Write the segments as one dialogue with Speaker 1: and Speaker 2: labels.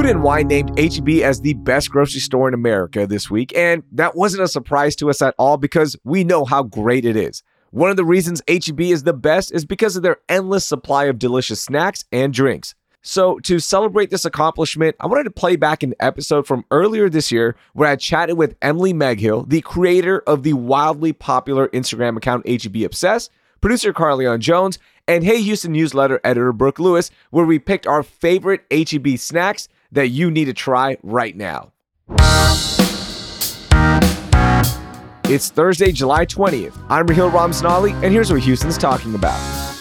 Speaker 1: Food and Wine named H-E-B as the best grocery store in America this week, and that wasn't a surprise to us at all because we know how great it is. One of the reasons H-E-B is the best is because of their endless supply of delicious snacks and drinks. So to celebrate this accomplishment, I wanted to play back an episode from earlier this year where I chatted with Emily Meghill, the creator of the wildly popular Instagram account H-E-B Obsessed, producer Carleon Jones, and Hey Houston newsletter editor Brooke Lewis, where we picked our favorite H-E-B snacks that you need to try right now. It's Thursday, July 20th. I'm Raheel Ramzanali, and here's what Houston's talking about.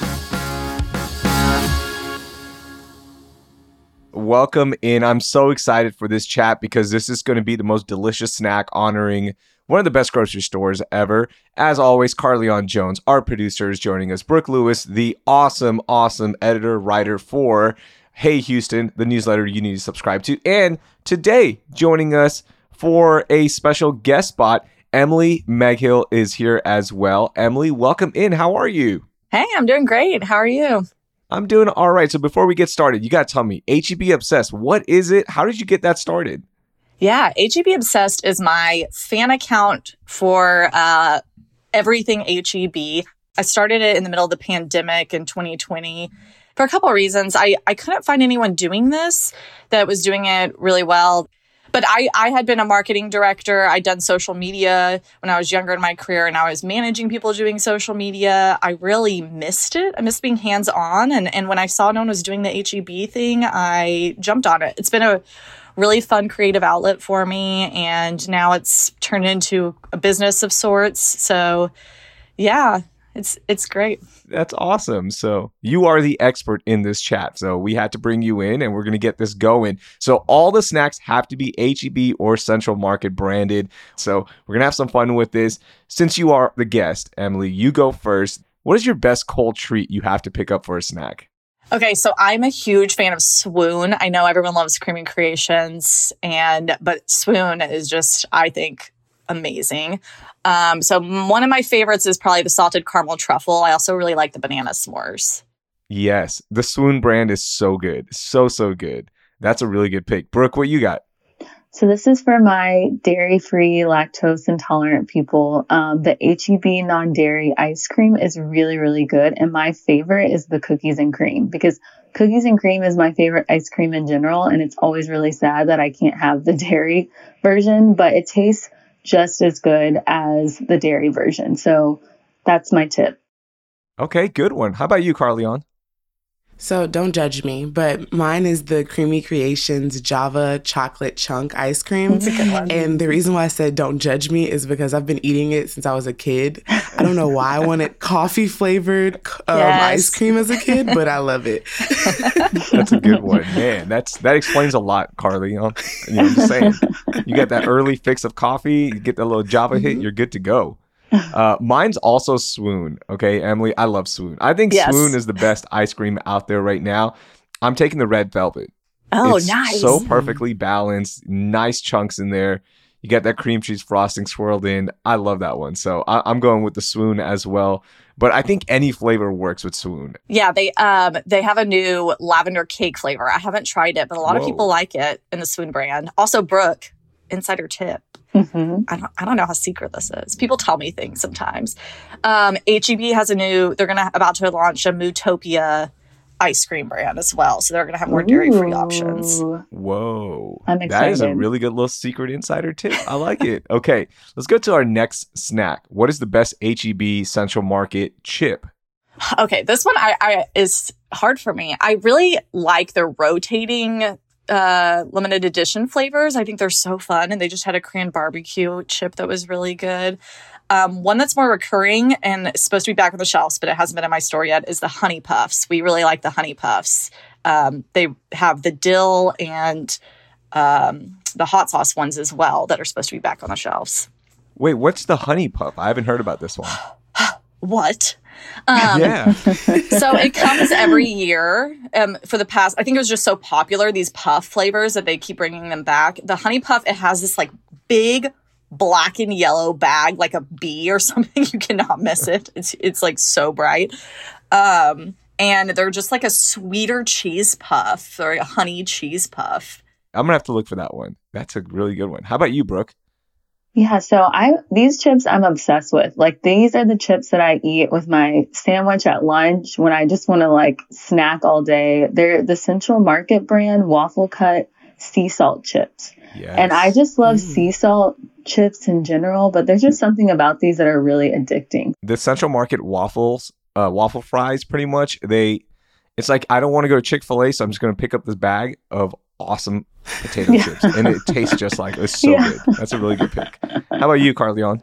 Speaker 1: Welcome in. I'm so excited for this chat because this is going to be the most delicious snack honoring one of the best grocery stores ever. As always, Carleon Jones, our producer, is joining us. Brooke Lewis, the awesome editor, writer for Hey Houston, the newsletter you need to subscribe to. And today, joining us for a special guest spot, Emily Meghill is here as well. Emily, welcome in. How are you?
Speaker 2: Hey, I'm doing great. How are you?
Speaker 1: I'm doing all right. So before we get started, you got to tell me, H-E-B Obsessed, what is it? How did you get that started?
Speaker 2: Yeah, H-E-B Obsessed is my fan account for everything H-E-B. I started it in the middle of the pandemic in 2020 for a couple of reasons. I couldn't find anyone doing this that was doing it really well. But I had been a marketing director. I'd done social media when I was younger in my career, and I was managing people doing social media. I really missed it. I missed being hands-on. And when I saw no one was doing the H-E-B thing, I jumped on it. It's been a really fun creative outlet for me, and now it's turned into a business of sorts. So yeah, it's great.
Speaker 1: That's awesome. So you are the expert in this chat. So we had to bring you in and we're going to get this going. So all the snacks have to be H-E-B or Central Market branded. So we're going to have some fun with this. Since you are the guest, Emily, you go first. What is your best cold treat you have to pick up for a snack?
Speaker 2: Okay, so I'm a huge fan of Swoon. I know everyone loves Creamy Creations, but Swoon is just, I think, amazing. So one of my favorites is probably the salted caramel truffle. I also really like the banana s'mores.
Speaker 1: Yes, the Swoon brand is so good. So good. That's a really good pick. Brooke, what you got?
Speaker 3: So this is for my dairy-free, lactose-intolerant people. The H-E-B non-dairy ice cream is really, really good. And my favorite is the cookies and cream, because cookies and cream is my favorite ice cream in general. And it's always really sad that I can't have the dairy version, but it tastes just as good as the dairy version. So that's my tip.
Speaker 1: Okay, good one. How about you, Carleon?
Speaker 4: So don't judge me, but mine is the Creamy Creations Java chocolate chunk ice cream.
Speaker 2: That's a good one.
Speaker 4: And the reason why I said don't judge me is because I've been eating it since I was a kid. I don't know why I wanted coffee flavored ice cream as a kid, but I love it.
Speaker 1: That's a good one. Man, that explains a lot, Carleon. I'm just saying. You get that early fix of coffee, you get that little Java hit, you're good to go. Mine's also Swoon. Okay, Emily, I love Swoon. I think Swoon is the best ice cream out there right now. I'm taking the red velvet.
Speaker 2: Oh,
Speaker 1: it's
Speaker 2: nice.
Speaker 1: So perfectly balanced, nice chunks in there. You got that cream cheese frosting swirled in. I love that one. So I'm going with the Swoon as well. But I think any flavor works with Swoon.
Speaker 2: Yeah, they have a new lavender cake flavor. I haven't tried it, but a lot of people like it in the Swoon brand. Also, Brooke, insider tip.
Speaker 3: Mm-hmm.
Speaker 2: I don't know how secret this is. People tell me things sometimes. H-E-B has they're about to launch a Mootopia ice cream brand as well. So they're going to have more dairy-free options.
Speaker 1: Whoa.
Speaker 3: I'm excited.
Speaker 1: That is a really good little secret insider tip. I like it. Okay, let's go to our next snack. What is the best H-E-B Central Market chip?
Speaker 2: Okay, this one is hard for me. I really like the rotating limited edition flavors. I think they're so fun, and they just had a Korean barbecue chip that was really good. One that's more recurring and is supposed to be back on the shelves, but it hasn't been in my store yet, is the Honey Puffs. We really like the Honey Puffs. They have the dill and the hot sauce ones as well that are supposed to be back on the shelves.
Speaker 1: Wait, what's the Honey Puff? I haven't heard about this one.
Speaker 2: What?
Speaker 1: Yeah.
Speaker 2: So it comes every year. For the past, I think it was just so popular, these puff flavors, that they keep bringing them back. The Honey Puff, it has this like big black and yellow bag, like a bee or something. You cannot miss it. It's like so bright. And they're just like a sweeter cheese puff or a honey cheese puff.
Speaker 1: I'm gonna have to look for that one. That's a really good one. How about you, Brooke?
Speaker 3: Yeah, so these chips I'm obsessed with. Like these are the chips that I eat with my sandwich at lunch when I just want to like snack all day. They're the Central Market brand waffle cut sea salt chips.
Speaker 1: Yes.
Speaker 3: And I just love sea salt chips in general, but there's just something about these that are really addicting.
Speaker 1: The Central Market waffle fries, pretty much. It's like I don't want to go to Chick-fil-A, so I'm just gonna pick up this bag of awesome potato chips, and it tastes just like it's so good. That's a really good pick. How about you, Carleon?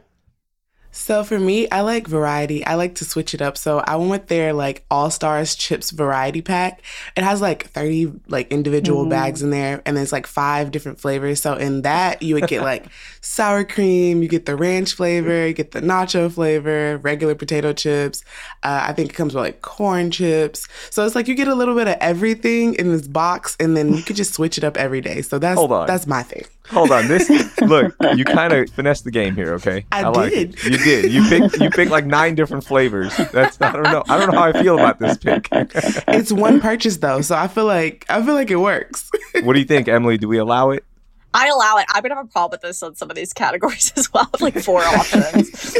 Speaker 4: So for me, I like variety. I like to switch it up. So I went with their like All Stars chips variety pack. It has like 30 like individual bags in there, and there's like 5 different flavors. So in that, you would get like sour cream, you get the ranch flavor, you get the nacho flavor, regular potato chips. I think it comes with like corn chips. So it's like you get a little bit of everything in this box, and then you could just switch it up every day. So that's my thing.
Speaker 1: Hold on. Look, you kind of finessed the game here, okay?
Speaker 4: I
Speaker 1: like
Speaker 4: did.
Speaker 1: It. You did. You picked like 9 different flavors. I don't know how I feel about this pick.
Speaker 4: It's one purchase though, so I feel like it works.
Speaker 1: What do you think, Emily? Do we allow it?
Speaker 2: I allow it. I would have a problem with this on some of these categories as well, like 4 options.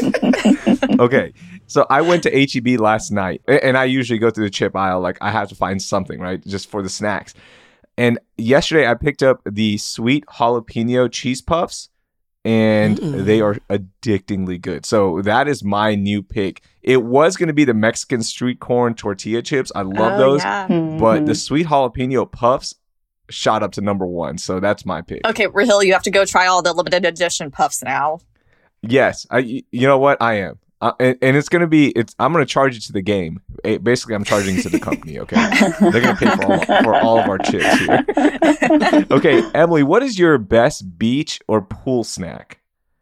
Speaker 1: Okay. So I went to H-E-B last night, and I usually go through the chip aisle. Like I have to find something, right? Just for the snacks. And yesterday I picked up the sweet jalapeno cheese puffs, and they are addictingly good. So that is my new pick. It was going to be the Mexican street corn tortilla chips. I love those.
Speaker 2: Yeah.
Speaker 1: But the sweet jalapeno puffs shot up to number 1. So that's my pick.
Speaker 2: Okay, Rahil, you have to go try all the limited edition puffs now.
Speaker 1: Yes. You know what? I am. And it's going to be, I'm going to charge it to the game. Basically, I'm charging it to the company, okay? They're going to pay for all of our chips here. Okay, Emily, what is your best beach or pool snack?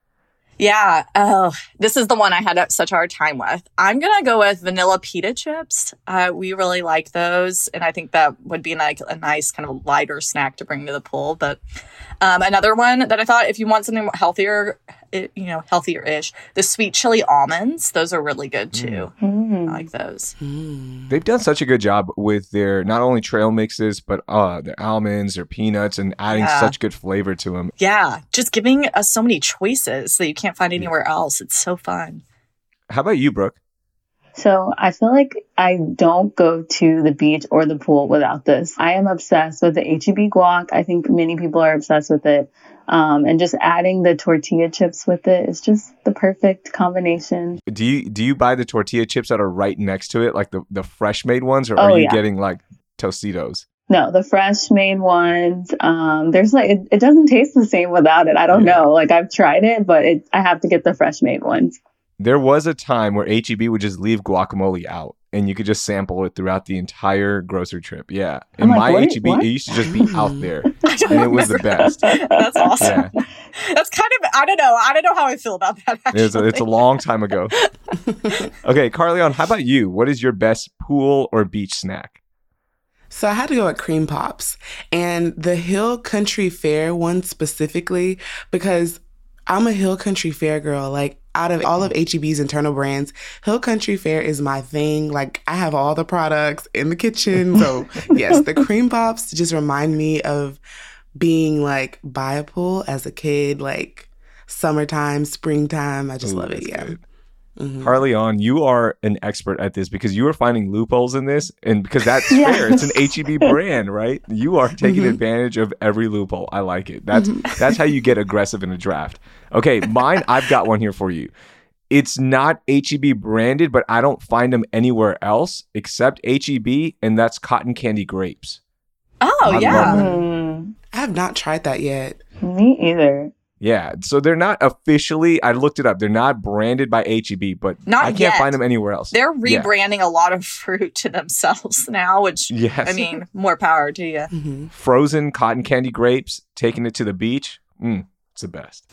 Speaker 2: Yeah. Oh, this is the one I had such a hard time with. I'm going to go with vanilla pita chips. We really like those. And I think that would be like a nice kind of lighter snack to bring to the pool. But another one that I thought if you want something healthier, healthier-ish, the sweet chili almonds. Those are really good too. I like those.
Speaker 1: They've done such a good job with their not only trail mixes, but their almonds, their peanuts, and adding such good flavor to them.
Speaker 2: Yeah, just giving us so many choices that you can't find anywhere else. It's so fun.
Speaker 1: How about you, Brooke?
Speaker 3: So I feel like I don't go to the beach or the pool without this. I am obsessed with the H-E-B guac. I think many people are obsessed with it. And just adding the tortilla chips with it is just the perfect combination.
Speaker 1: Do you buy the tortilla chips that are right next to it, like the fresh made ones, or are you getting like Tostitos?
Speaker 3: No, the fresh made ones. There's like it doesn't taste the same without it. I don't know. Like I've tried it, but I have to get the fresh made ones.
Speaker 1: There was a time where H-E-B would just leave guacamole out, and you could just sample it throughout the entire grocery trip. Yeah. And my H-E-B, it used to just be out there, and it was the best.
Speaker 2: That's awesome. Yeah. That's kind of, I don't know how I feel about that, actually.
Speaker 1: It's a long time ago. Okay, Carleon, how about you? What is your best pool or beach snack?
Speaker 4: So I had to go with cream pops, and the Hill Country Fair one specifically, because I'm a Hill Country Fair girl. Like, out of all of H-E-B's internal brands, Hill Country Fair is my thing. Like, I have all the products in the kitchen. So, yes, the cream pops just remind me of being, like, by a pool as a kid, like, summertime, springtime. I just love it, yeah.
Speaker 1: Carleon, you are an expert at this because you are finding loopholes in this, and because that's fair. It's an H-E-B brand, right? You are taking advantage of every loophole. I like it. That's how you get aggressive in a draft. Okay, mine, I've got one here for you. It's not H-E-B branded, but I don't find them anywhere else except H-E-B, and that's cotton candy grapes.
Speaker 2: Oh, yeah.
Speaker 4: I have not tried that yet.
Speaker 3: Me either.
Speaker 1: Yeah, so they're not officially, I looked it up, they're not branded by H-E-B, but I can't find them anywhere else.
Speaker 2: They're rebranding a lot of fruit to themselves now, which, I mean, more power to you.
Speaker 1: Frozen cotton candy grapes, taking it to the beach, it's the best.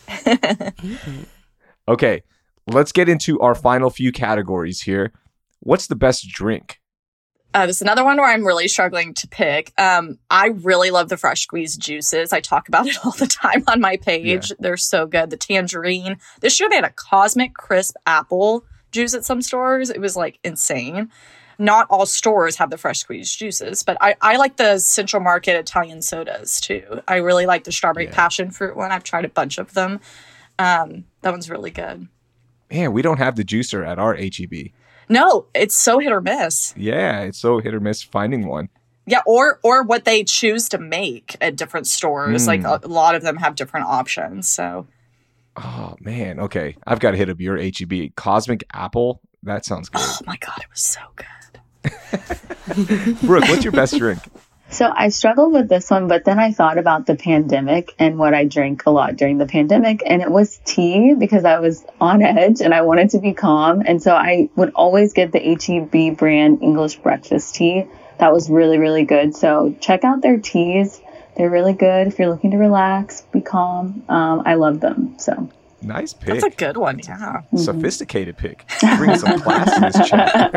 Speaker 1: Okay, let's get into our final few categories here. What's the best drink?
Speaker 2: This is another one where I'm really struggling to pick. I really love the fresh squeezed juices. I talk about it all the time on my page. Yeah. They're so good. The tangerine. This year they had a Cosmic Crisp apple juice at some stores. It was like insane. not all stores have the fresh squeezed juices, but I like the Central Market Italian sodas too. I really like the strawberry passion fruit one. I've tried a bunch of them. That one's really good.
Speaker 1: Man, we don't have the juicer at our HEB.
Speaker 2: No, it's so hit or miss.
Speaker 1: Yeah, it's so hit or miss finding one.
Speaker 2: Yeah, or what they choose to make at different stores. Like a lot of them have different options. So,
Speaker 1: oh man, okay, I've got to hit up your HEB. Cosmic Apple, that sounds good.
Speaker 2: Oh my god, it was so good.
Speaker 1: Brooke, what's your best drink?
Speaker 3: So I struggled with this one, but then I thought about the pandemic and what I drank a lot during the pandemic. And it was tea because I was on edge and I wanted to be calm. And so I would always get the HEB brand English breakfast tea. That was really, really good. So check out their teas. They're really good if you're looking to relax, be calm. I love them. So
Speaker 1: nice pick.
Speaker 2: That's a good one. Yeah.
Speaker 1: Sophisticated pick. Bring some class to this chat.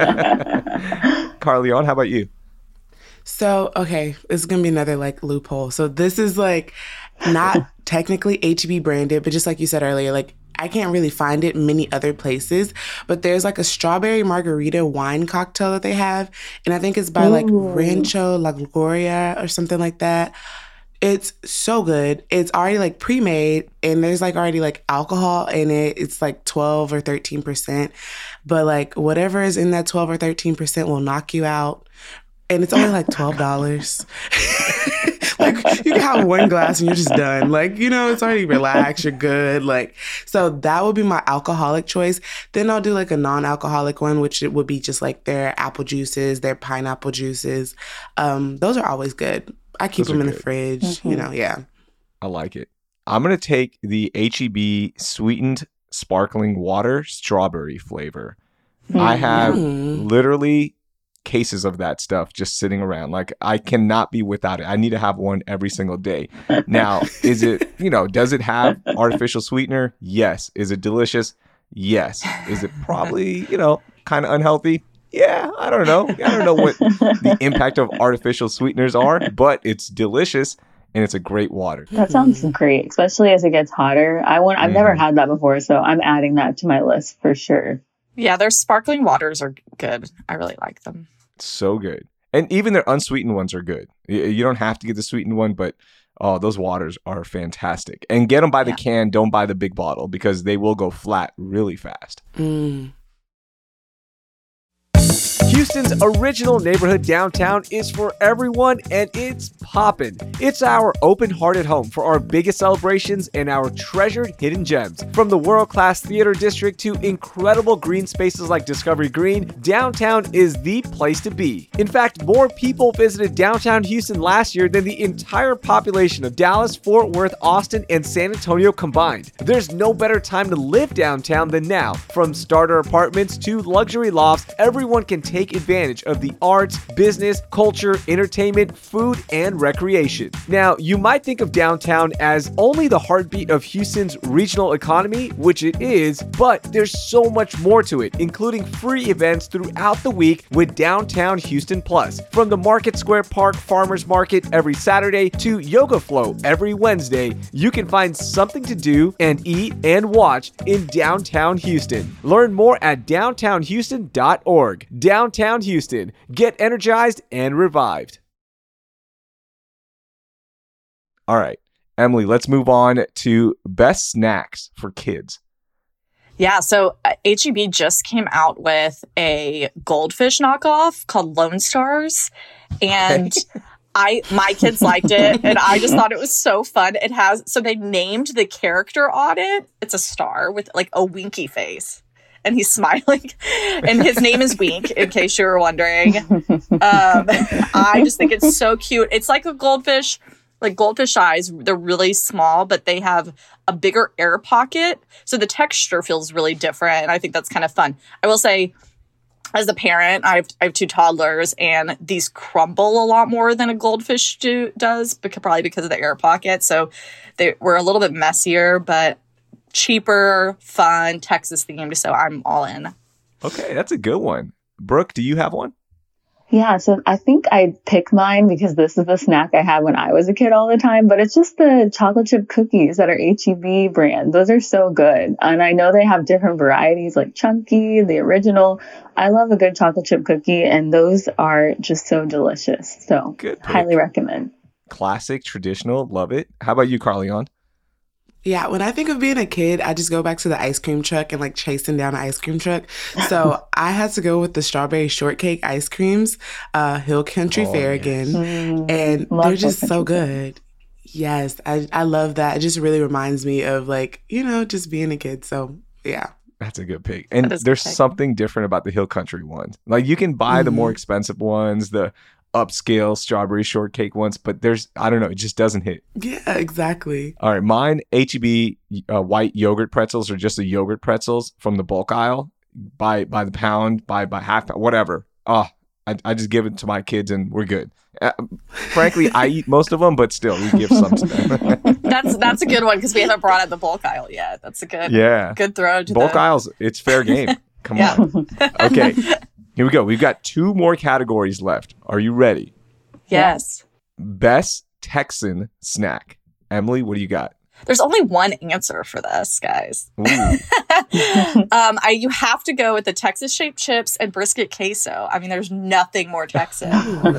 Speaker 1: Carleon, how about you?
Speaker 4: So, okay, this is going to be another like loophole. So this is like not technically HEB branded, but just like you said earlier, like I can't really find it many other places, but there's like a strawberry margarita wine cocktail that they have. And I think it's by like Rancho La Gloria or something like that. It's so good. It's already like pre-made and there's like already like alcohol in it. It's like 12 or 13%. But like whatever is in that 12 or 13% will knock you out. And it's only like $12. Like you can have one glass and you're just done. Like, you know, it's already relaxed. You're good. Like, so that would be my alcoholic choice. Then I'll do like a non-alcoholic one, which it would be just like their apple juices, their pineapple juices. Those are always good. I keep them in the fridge, you know, yeah.
Speaker 1: I like it. I'm going to take the HEB sweetened sparkling water strawberry flavor. I have literally cases of that stuff just sitting around. Like I cannot be without it. I need to have one every single day. Now, is it, you know, does it have artificial sweetener? Yes. Is it delicious? Yes. Is it probably, you know, kind of unhealthy? Yeah, I don't know. I don't know what the impact of artificial sweeteners are, but it's delicious and it's a great water.
Speaker 3: That sounds great, especially as it gets hotter. I've never had that before, so I'm adding that to my list for sure.
Speaker 2: Yeah, their sparkling waters are good. I really like them.
Speaker 1: So good. And even their unsweetened ones are good. You don't have to get the sweetened one, but oh, those waters are fantastic. And get them by the can. Don't buy the big bottle because they will go flat really fast. Houston's original neighborhood downtown is for everyone, and it's poppin'. It's our open-hearted home for our biggest celebrations and our treasured hidden gems. From the world-class theater district to incredible green spaces like Discovery Green, downtown is the place to be. In fact, more people visited downtown Houston last year than the entire population of Dallas, Fort Worth, Austin, and San Antonio combined. There's no better time to live downtown than now. From starter apartments to luxury lofts, everyone can take advantage of the arts, business, culture, entertainment, food, and recreation. Now, you might think of downtown as only the heartbeat of Houston's regional economy, which it is, but there's so much more to it, including free events throughout the week with Downtown Houston Plus. From the Market Square Park Farmers Market every Saturday to Yoga Flow every Wednesday, you can find something to do and eat and watch in downtown Houston. Learn more at downtownhouston.org. Downtown Houston. Get energized and revived. All right, Emily, let's move on to best snacks for kids.
Speaker 2: Yeah, so HEB just came out with a goldfish knockoff called Lone Stars, and my kids liked it, and I just thought it was so fun. So they named the character on it. It's a star with like a winky face. And he's smiling, and his name is Wink, in case you were wondering. I just think it's so cute. It's like a goldfish, like goldfish eyes. They're really small, but they have a bigger air pocket. So the texture feels really different. And I think that's kind of fun. I will say, as a parent, I have two toddlers, and these crumble a lot more than a goldfish does, probably because of the air pocket. So they were a little bit messier, but cheaper, fun, Texas themed, so I'm all in.
Speaker 1: Okay, that's a good one. Brooke, do you have one?
Speaker 3: Yeah, so I think I'd pick mine because this is the snack I had when I was a kid all the time, but it's just the chocolate chip cookies that are H-E-B brand. Those are so good. And I know they have different varieties like Chunky, the original. I love a good chocolate chip cookie, and those are just so delicious. So
Speaker 1: Good pick.
Speaker 3: highly recommend.
Speaker 1: Classic, traditional, love it. How about you, Carleon?
Speaker 4: Yeah, when I think of being a kid, I just go back to the ice cream truck and like chasing down an ice cream truck. So I had to go with the strawberry shortcake ice creams, Hill Country Fair again. And they're just so good. Yes, I love that. It just really reminds me of like, just being a kid. So yeah.
Speaker 1: That's a good pick. And there's something different about the Hill Country ones. Like you can buy the more expensive ones, the upscale strawberry shortcake ones, but I don't know, it just doesn't hit.
Speaker 4: Yeah, exactly.
Speaker 1: All right, mine H-E-B white yogurt pretzels are just the yogurt pretzels from the bulk aisle, by the pound, by half, whatever. I just give it to my kids and we're good. Frankly, I eat most of them, but still, we give some to them.
Speaker 2: That's a good one because we haven't brought out the bulk aisle yet. That's a good throw to
Speaker 1: bulk aisles. It's fair game. Come on. Okay. Here we go. We've got 2 more categories left. Are you ready?
Speaker 2: Yes.
Speaker 1: Best Texan snack. Emily, what do you got?
Speaker 2: There's only one answer for this, guys. You have to go with the Texas shaped chips and brisket queso. I mean, there's nothing more Texan.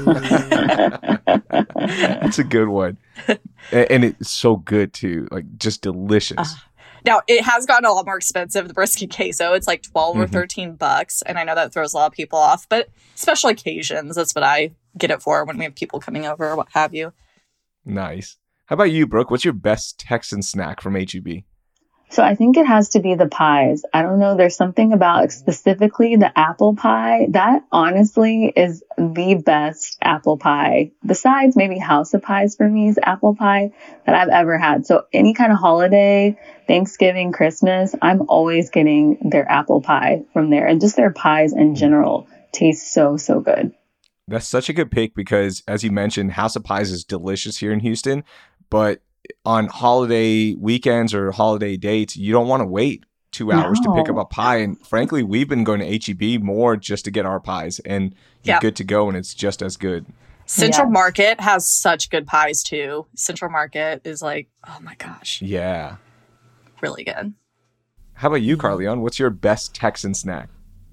Speaker 1: That's a good one. And it's so good too. Like just delicious.
Speaker 2: Now, it has gotten a lot more expensive, the brisket queso. It's like $12 or $13. And I know that throws a lot of people off. But special occasions, that's what I get it for when we have people coming over or what have you.
Speaker 1: Nice. How about you, Brooke? What's your best Texan snack from H-E-B?
Speaker 3: So I think it has to be the pies. I don't know. There's something about specifically the apple pie. That honestly is the best apple pie. Besides maybe House of Pies for me is apple pie that I've ever had. So any kind of holiday, Thanksgiving, Christmas, I'm always getting their apple pie from there. And just their pies in general taste so, so good.
Speaker 1: That's such a good pick because, as you mentioned, House of Pies is delicious here in Houston. But on holiday weekends or holiday dates, you don't want to wait 2 hours to pick up a pie. And frankly, we've been going to H-E-B more just to get our pies. And you're good to go, and it's just as good.
Speaker 2: Central Market has such good pies, too. Central Market is like, oh my gosh.
Speaker 1: Yeah.
Speaker 2: Really good.
Speaker 1: How about you, Carleon? What's your best Texan snack?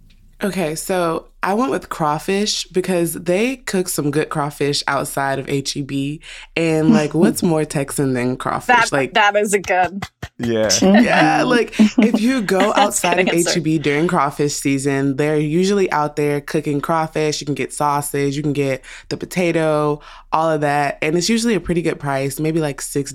Speaker 4: Okay, so I went with crawfish because they cook some good crawfish outside of H-E-B. And like, what's more Texan than crawfish?
Speaker 2: That is a good.
Speaker 1: Yeah.
Speaker 4: Yeah, like if you go outside of H-E-B during crawfish season, they're usually out there cooking crawfish. You can get sausage, you can get the potato, all of that. And it's usually a pretty good price, maybe like $6,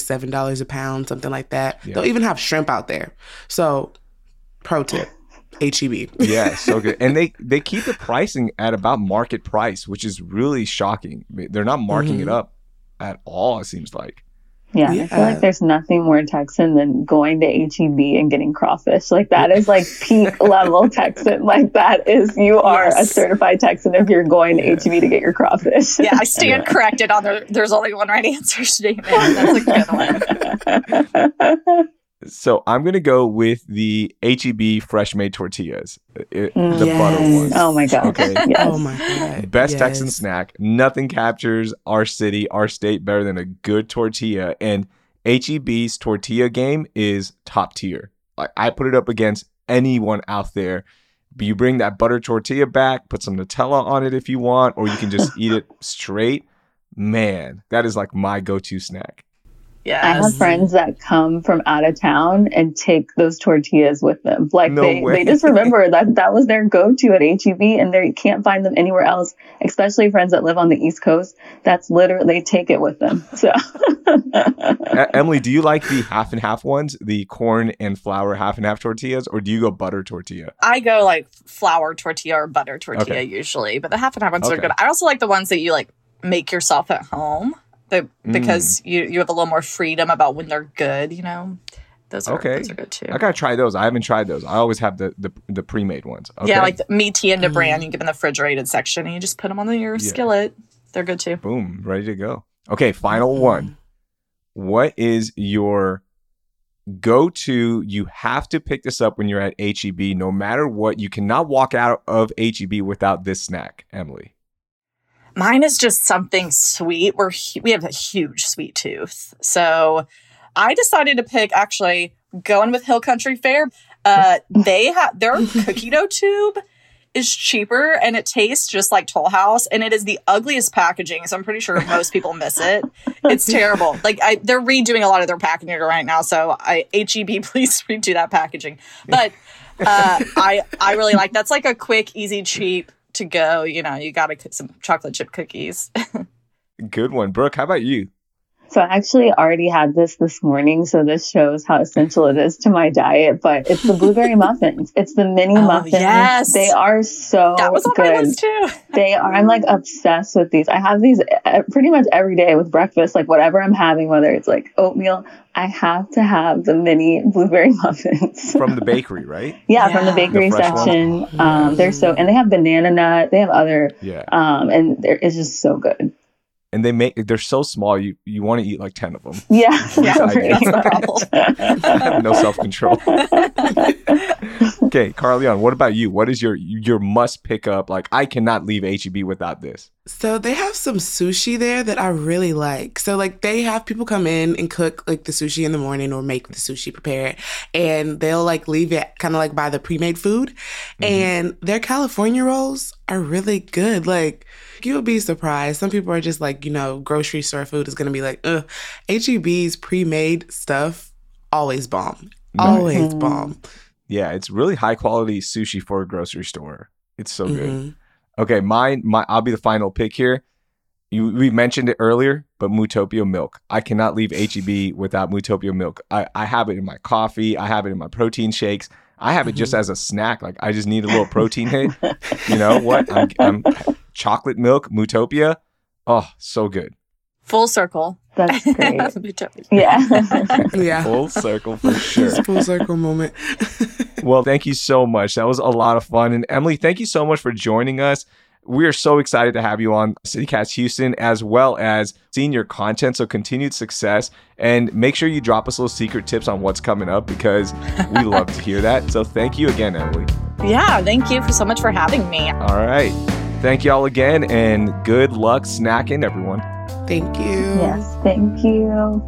Speaker 4: $7 a pound, something like that. Yeah. They'll even have shrimp out there. So, pro tip. H-E-B.
Speaker 1: Yeah, so good. And they keep the pricing at about market price, which is really shocking. They're not marking it up at all, it seems like.
Speaker 3: Yeah, I feel like there's nothing more Texan than going to H-E-B and getting crawfish. Like that is like peak level Texan. Like that is, you are a certified Texan if you're going to H-E-B to get your crawfish.
Speaker 2: Yeah, I stand corrected on there's only one right answer statement. That's a good one.
Speaker 1: So I'm going to go with the H-E-B fresh made tortillas, the butter ones.
Speaker 3: Oh my God.
Speaker 1: Okay.
Speaker 3: Yes.
Speaker 4: Oh my God.
Speaker 1: Best Texan snack. Nothing captures our city, our state better than a good tortilla. And H-E-B's tortilla game is top tier. Like I put it up against anyone out there. But you bring that butter tortilla back, put some Nutella on it if you want, or you can just eat it straight. Man, that is like my go-to snack.
Speaker 2: Yes.
Speaker 3: I have friends that come from out of town and take those tortillas with them. Like they just remember that was their go-to at H-E-B and they can't find them anywhere else, especially friends that live on the East Coast. That's literally, they take it with them. So
Speaker 1: Emily, do you like the half and half ones, the corn and flour half and half tortillas, or do you go butter tortilla?
Speaker 2: I go like flour tortilla or butter tortilla usually, but the half and half ones are good. I also like the ones that you like make yourself at home. Because you have a little more freedom about when they're good, you know. Those are good too.
Speaker 1: I gotta try those. I haven't tried those. I always have the pre-made ones. Okay.
Speaker 2: Yeah, like the Tienda brand. You give them the refrigerated section and you just put them on your skillet. They're good too.
Speaker 1: Boom, ready to go. Okay, final one. What is your go-to? You have to pick this up when you're at H-E-B. No matter what, you cannot walk out of H-E-B without this snack, Emily.
Speaker 2: Mine is just something sweet. We have a huge sweet tooth. So I decided to pick, actually, going with Hill Country Fare. They have their cookie dough tube is cheaper and it tastes just like Toll House, and it is the ugliest packaging. So I'm pretty sure most people miss it. It's terrible. Like they're redoing a lot of their packaging right now. So HEB, please redo that packaging. But I really like that's like a quick, easy, cheap to go. You know, you got to cook some chocolate chip cookies.
Speaker 1: Good one, Brooke. How about you?
Speaker 3: So I actually already had this morning, so this shows how essential it is to my diet, but it's the blueberry muffins. It's the mini muffins.
Speaker 2: Yes.
Speaker 3: They are so
Speaker 2: that was on
Speaker 3: good.
Speaker 2: My list too.
Speaker 3: They are, I'm like obsessed with these. I have these pretty much every day with breakfast, like whatever I'm having, whether it's like oatmeal, I have to have the mini blueberry muffins.
Speaker 1: From the bakery, right?
Speaker 3: Yeah, from the bakery section. They're so, and they have banana nut, they have other, and it's just so good.
Speaker 1: And they're so small, you want to eat like 10 of them.
Speaker 3: Yeah.
Speaker 2: That's the problem.
Speaker 1: I have no self-control. Okay, Carleon, what about you? What is your must pick up? Like, I cannot leave HEB without this.
Speaker 4: So they have some sushi there that I really like. So like they have people come in and cook like the sushi in the morning or make the sushi, prepare it, and they'll like leave it kind of like by the pre-made food. Mm-hmm. And their California rolls are really good. Like you'll be surprised. Some people are just like, you know, grocery store food is going to be like, ugh. HEB's pre-made stuff, always bomb. Always bomb.
Speaker 1: Yeah, it's really high quality sushi for a grocery store. It's so good. Okay, I'll be the final pick here. We mentioned it earlier, but Mootopia milk. I cannot leave HEB without Mootopia milk. I have it in my coffee. I have it in my protein shakes. I have it just as a snack. Like I just need a little protein hit. You know what? I'm chocolate milk, Mootopia. Oh, so good.
Speaker 2: Full circle.
Speaker 3: That's great.
Speaker 2: Yeah.
Speaker 4: Yeah.
Speaker 1: Full circle for sure.
Speaker 4: Full circle moment.
Speaker 1: Well, thank you so much. That was a lot of fun. And Emily, thank you so much for joining us. We are so excited to have you on CityCast Houston, as well as seeing your content. So continued success, and make sure you drop us little secret tips on what's coming up, because we love to hear that. So thank you again, Emily.
Speaker 2: Yeah, thank you so much for having me.
Speaker 1: All right. Thank you all again, and good luck snacking, everyone.
Speaker 4: Thank you.
Speaker 3: Yes, thank you.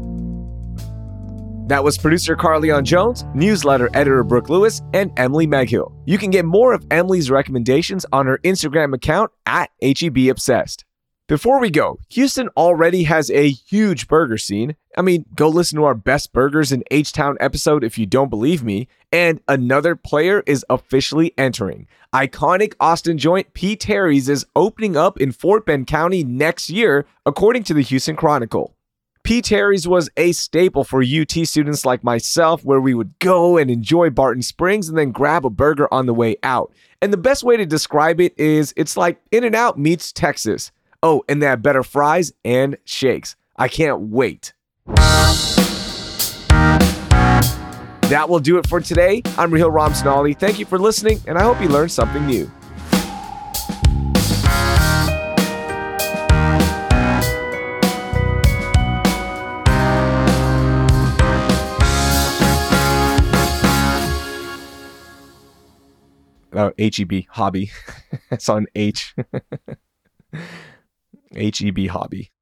Speaker 1: That was producer Carleon Jones, newsletter editor Brooke Lewis, and Emily Meghill. You can get more of Emily's recommendations on her Instagram account at HEB Obsessed. Before we go, Houston already has a huge burger scene. I mean, go listen to our Best Burgers in H-Town episode if you don't believe me. And another player is officially entering. Iconic Austin joint P. Terry's is opening up in Fort Bend County next year, according to the Houston Chronicle. P. Terry's was a staple for UT students like myself, where we would go and enjoy Barton Springs and then grab a burger on the way out. And the best way to describe it is it's like In-N-Out meets Texas. Oh, and they have better fries and shakes. I can't wait. That will do it for today. I'm Rahil Ramsnali. Thank you for listening, and I hope you learned something new. HEB, hobby. It's on H. HEB hobby.